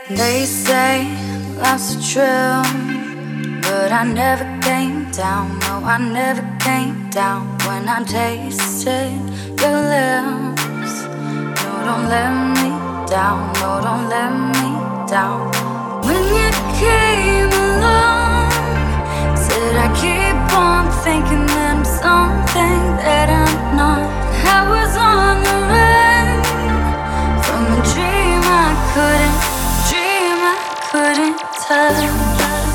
They say life's a thrill, but I never came down. No, I never came down when I tasted your lips. No, don't let me down. No, don't let me down. When you came along, said I keep on thinking that I'm something that I'm not. I was on the run from a dream I couldn't touch.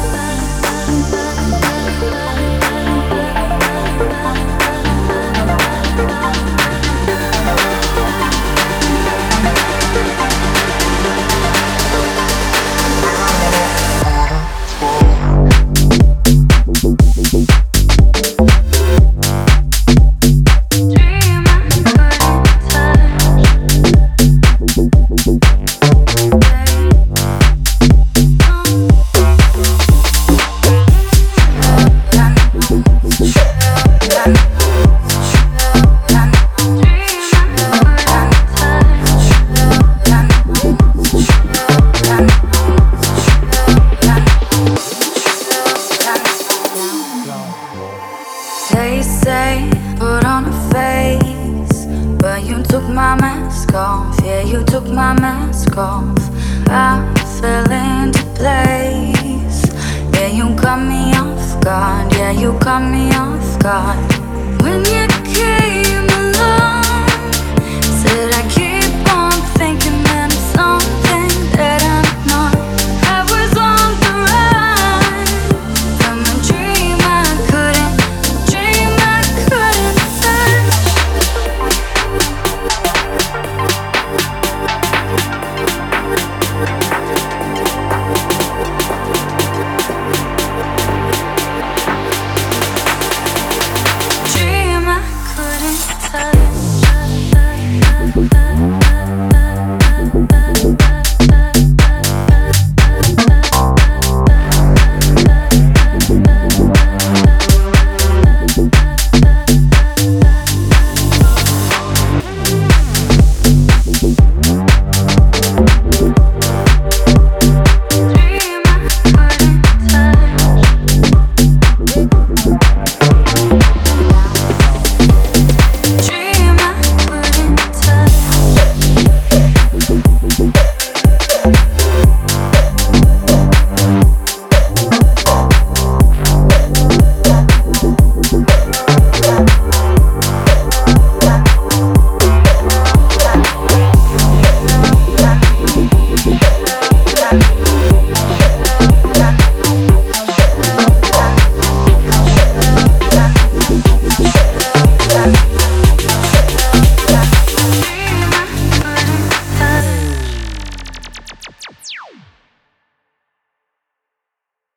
They say put on a face, but you took my mask off. Yeah, you took my mask off. I fell into place. Yeah, you caught me off guard. Yeah, you caught me off guard when you came